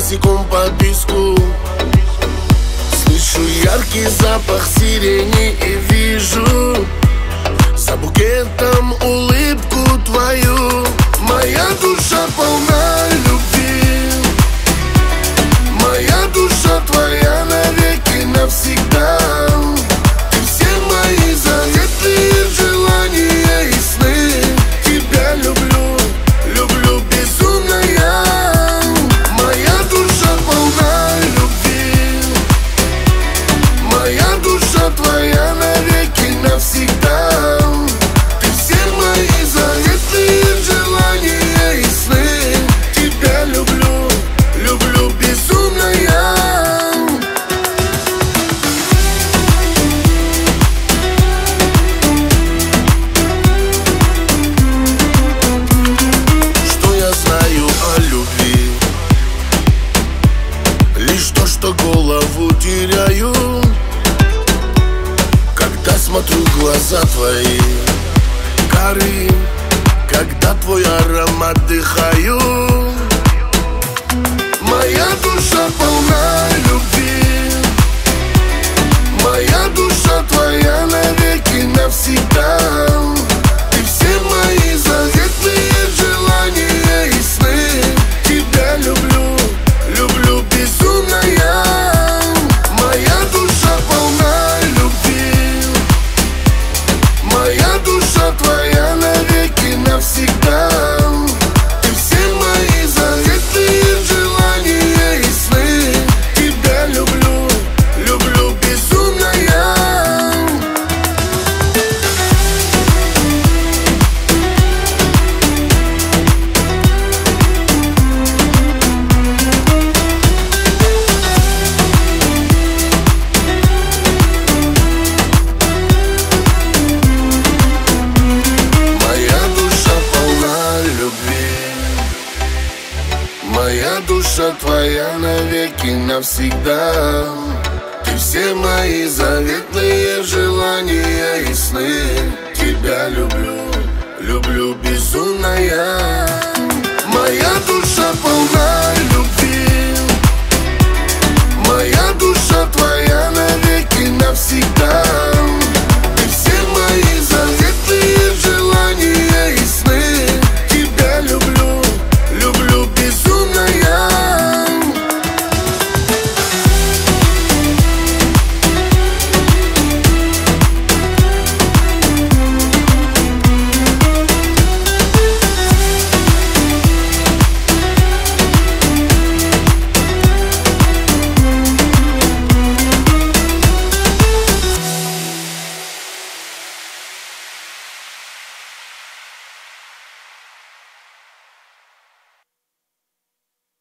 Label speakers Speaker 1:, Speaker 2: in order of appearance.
Speaker 1: босиком по песку. Слышу яркий запах сирени и вижу за букетом улыбку твою. Моя душа полна любви, моя душа твоя навеки навсегда. Ты все мои заветные желания и сны. Тебя люблю, люблю безумно я. Моя душа полна любви, моя душа твоя навеки навсегда. Ты все мои заветные желания и сны. Тебя люблю, люблю безумно я. Что я знаю о любви? Лишь то, что голову теряю, когда смотрю в глаза твои карие, когда твой аромат дыхаю. Моя душа полна любви, моя душа твоя навеки навсегда. Ты все мои заветные желания и сны. Тебя люблю, люблю безумно я. Моя душа полна любви, моя душа твоя навеки навсегда. Ты все мои заветные желания и сны. Тебя люблю, люблю безумно я. Моя душа твоя навеки навсегда. Ты все мои заветные желания и сны. Тебя люблю, люблю безумно я. Моя душа полна любви, моя душа твоя навеки навсегда.